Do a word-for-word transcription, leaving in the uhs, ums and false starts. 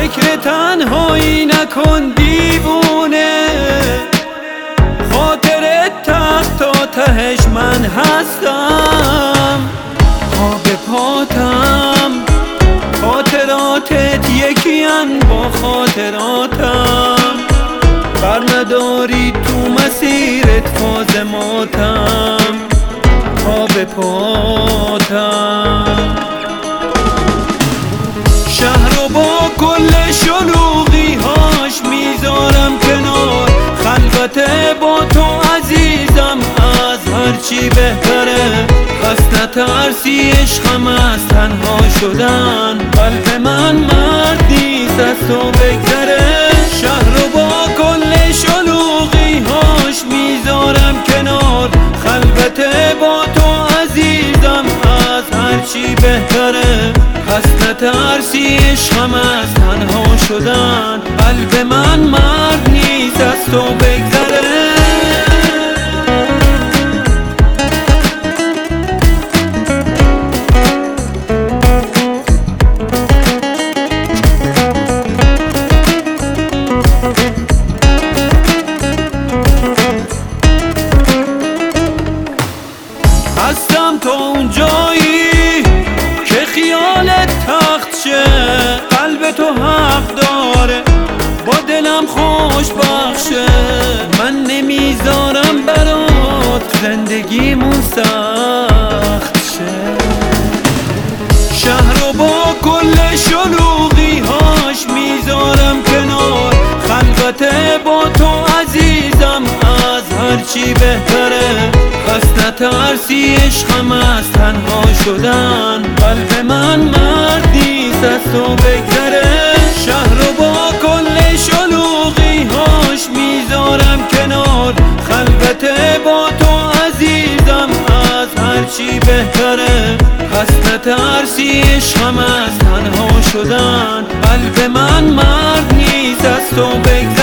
فکر تنهایی نکن دیوونه، خاطر تخت تا تهش من هستم. پا به پاتم خاطراتت یکیان با خاطراتم، بر نداری تو مسیرت فاز ماتم. پا به پاتم شهر رو با کل شلوغی هاش میذارم کنار، خلوت با تو عزیزم از هرچی بهتره. پس نترسی عشقم از تنها شدن، قلب من مرد نیست از تو بگذره. شهر رو با کل شلوغی هاش میذارم کنار، خلوت با تو عزیزم از هرچی بهتره. پس نترسی عشقم از تنها شدن، قلب من مرد نیست از تو بگذره. هستم تا اون جایی که خیالت تخت شه، قلب تو حق داره با دلم خوش بخشه. من نمیذارم برات زندگیمون سخت شه. شهر رو با کل شلوغی هاش میذارم کنار، خلوت با تو عزیزم از هرچی بهتره. پس نترسی عشقم از تنها شدن، قلب من مرد نیست از تو بگذره. شهر رو با کل شلوغی هاش میذارم کنار، خلوت با تو عزیزم از هرچی بهتره. پس نترسی عشقم از تنها شدن، قلب من مرد نیست از تو بگذره.